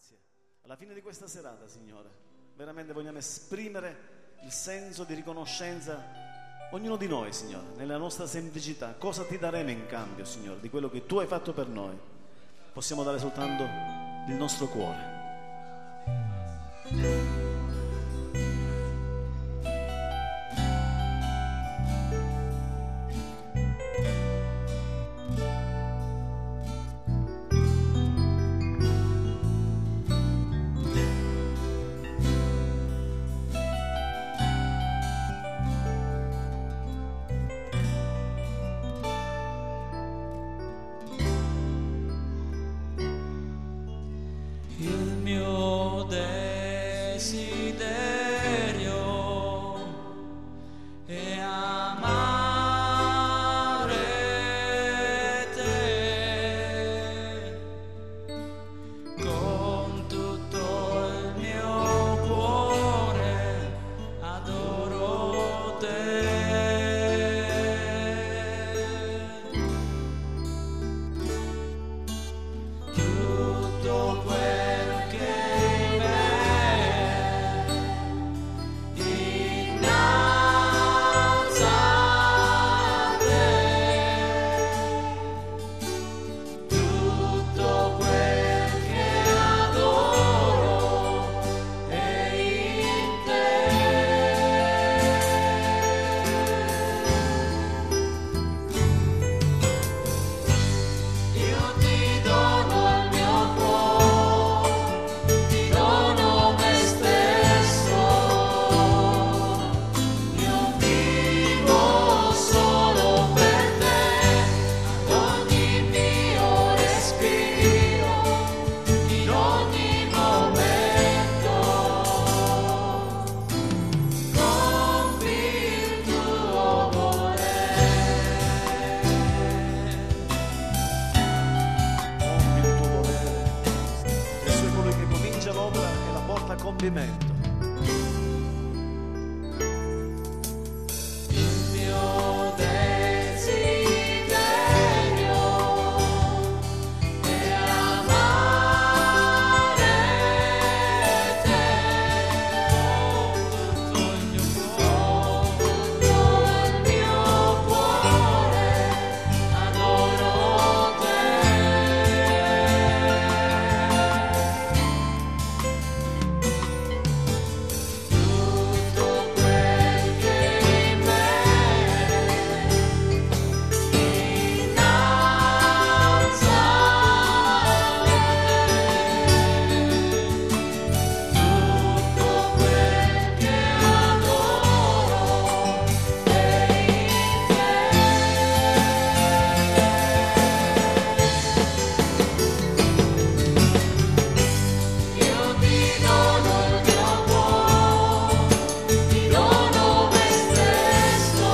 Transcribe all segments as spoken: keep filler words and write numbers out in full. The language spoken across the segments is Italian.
grazie. Alla fine di questa serata, Signore, veramente vogliamo esprimere il senso di riconoscenza, ognuno di noi, Signore, nella nostra semplicità. Cosa ti daremo in cambio, Signore, di quello che tu hai fatto per noi? Possiamo dare soltanto il nostro cuore. Il mio desiderio è amare te con tutto il mio cuore, adoro te. Tutto quello che in me innalza a te, tutto quel che adoro è in te. Io ti dono il mio cuore, ti dono me stesso, io vivo solo per te, ad ogni mio respiro, in ogni momento, compi il tuo volere. Compi il tuo volere. Gesù è colui che comincia l'opera e la porta a compimento. Il mio desiderio è amare te con tutto il mio cuore, il mio cuore, adoro te. Tutto quel che in me innalza a te, tutto quel che adoro è in te. Io ti dono il mio cuore, ti dono me stesso,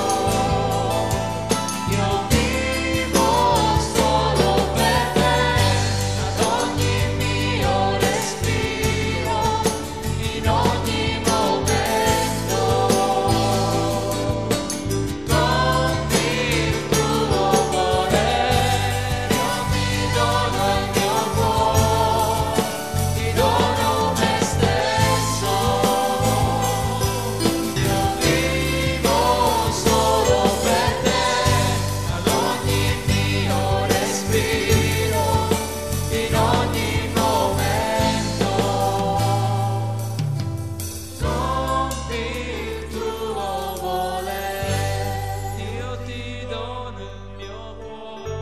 io vivo solo per te, ad ogni mio respiro, in ogni momento, compi il tuo volere. Io ti dono il mio cuore, ti dono me stesso, io vivo solo per te, ad ogni mio respiro, in ogni momento, compi il tuo volere. Io ti dono il mio cuore.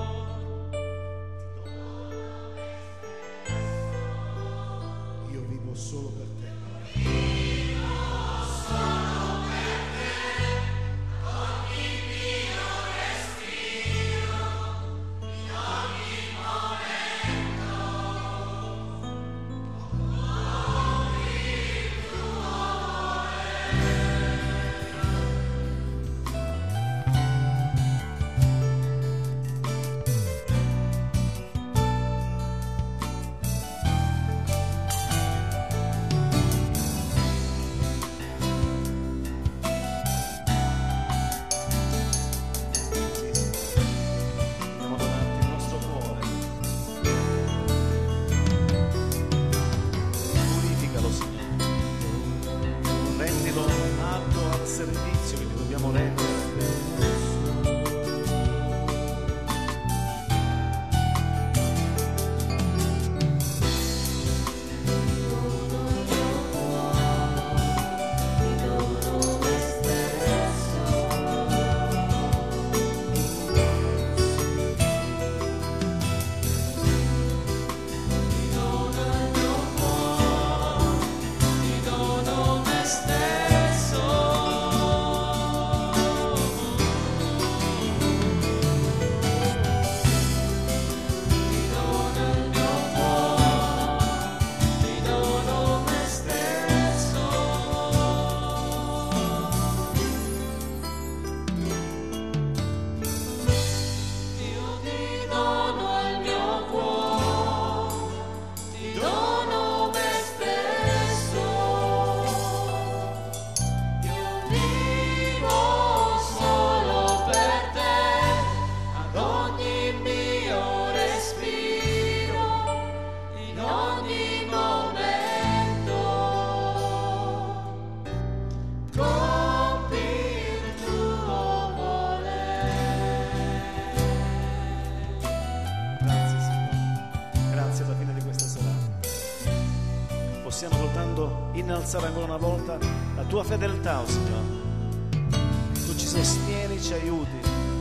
Io vivo solo per te. Io possiamo soltanto innalzare ancora una volta la tua fedeltà, oh Signore. Tu ci sostieni, ci aiuti,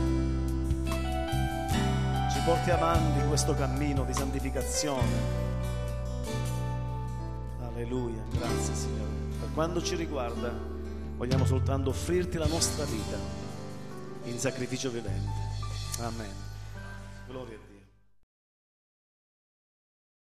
ci porti avanti in questo cammino di santificazione. Alleluia, grazie Signore. Per quanto ci riguarda, vogliamo soltanto offrirti la nostra vita in sacrificio vivente. Amen. Gloria a Dio.